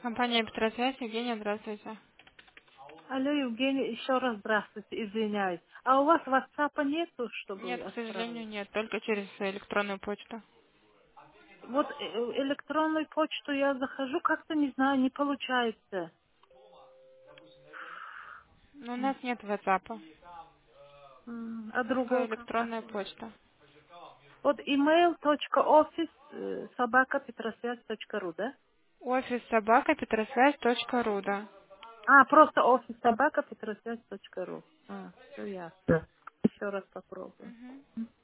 Компания Петросвязь, Евгения, здравствуйте. Алло, Евгений, еще раз здравствуйте, извиняюсь. А у вас WhatsApp нету, чтобы Нет, к сожалению, отправить? нет, только через электронную почту. Вот электронную почту я захожу, как-то не знаю, не получается. Но у М, нас нет WhatsApp, А только другой как? электронная почта. Вот email.office собака.петросвязь.ру, да? Офис собака Петросвязь.ру, да. А, просто офис собака.петросвязь.ру. Все ясно. Еще раз попробую. Мгм.